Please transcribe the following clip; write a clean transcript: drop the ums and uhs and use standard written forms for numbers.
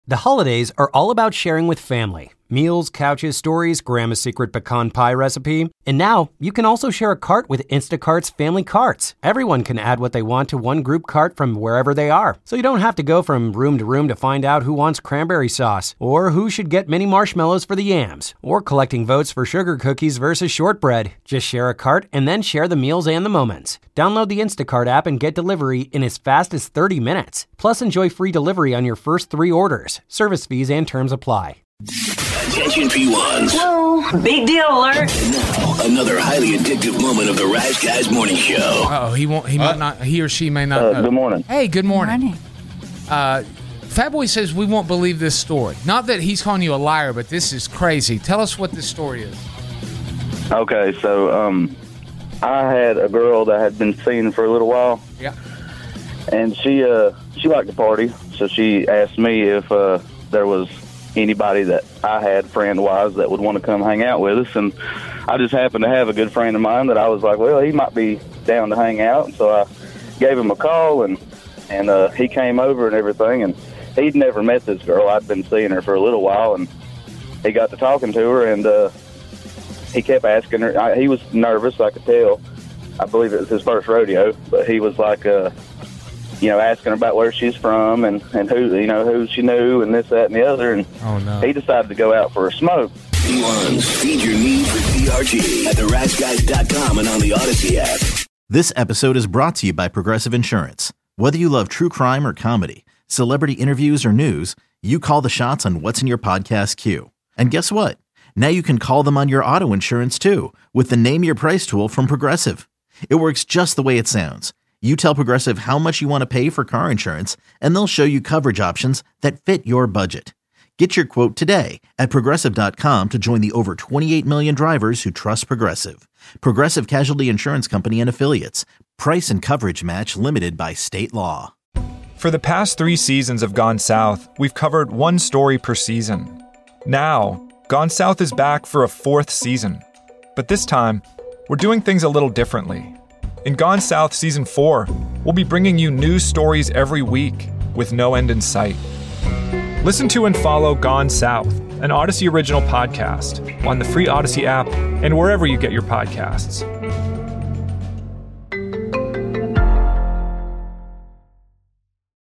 The holidays are all about sharing with family. Meals, couches, stories, Grandma's secret pecan pie recipe. And now, you can also share a cart with Instacart's Family Carts. Everyone can add what they want to one group cart from wherever they are. So you don't have to go from room to find out who wants cranberry sauce, or who should get mini marshmallows for the yams, or collecting votes for sugar cookies versus shortbread. Just share a cart and then share the meals and the moments. Download the Instacart app and get delivery in as fast as 30 minutes. Plus, enjoy free delivery on your first 3 orders. Service fees and terms apply. Attention P1s. Whoa, big deal alert. Now, another highly addictive moment of the Rise Guys Morning Show. Oh, he or she may not know. Good morning. Hey, good morning. Fatboy says we won't believe this story. Not that he's calling you a liar, but this is crazy. Tell us what this story is. Okay, so I had a girl that I had been seeing for a little while. Yeah. And she liked to party, so she asked me if there was anybody that I had friend-wise that would want to come hang out with us. And I just happened to have a good friend of mine that I was like, well, he might be down to hang out. And so I gave him a call, and he came over and everything. And he'd never met this girl. I'd been seeing her for a little while, and he got to talking to her, and he kept asking her. He was nervous, I could tell. I believe it was his first rodeo, but he was like, asking her about where she's from and who she knew and this, that, and the other. And he decided to go out for a smoke. P1s, feed your need for CRT at theriseguys.com and on the Odyssey app. This episode is brought to you by Progressive Insurance. Whether you love true crime or comedy, celebrity interviews or news, you call the shots on what's in your podcast queue. And guess what? Now you can call them on your auto insurance too with the Name Your Price tool from Progressive. It works just the way it sounds. You tell Progressive how much you want to pay for car insurance, and they'll show you coverage options that fit your budget. Get your quote today at Progressive.com to join the over 28 million drivers who trust Progressive. Progressive Casualty Insurance Company and Affiliates. Price and coverage match limited by state law. For the past 3 seasons of Gone South, we've covered one story per season. Now, Gone South is back for a 4th season. But this time, we're doing things a little differently. In Gone South Season 4, we'll be bringing you new stories every week with no end in sight. Listen to and follow Gone South, an Odyssey original podcast, on the free Odyssey app and wherever you get your podcasts.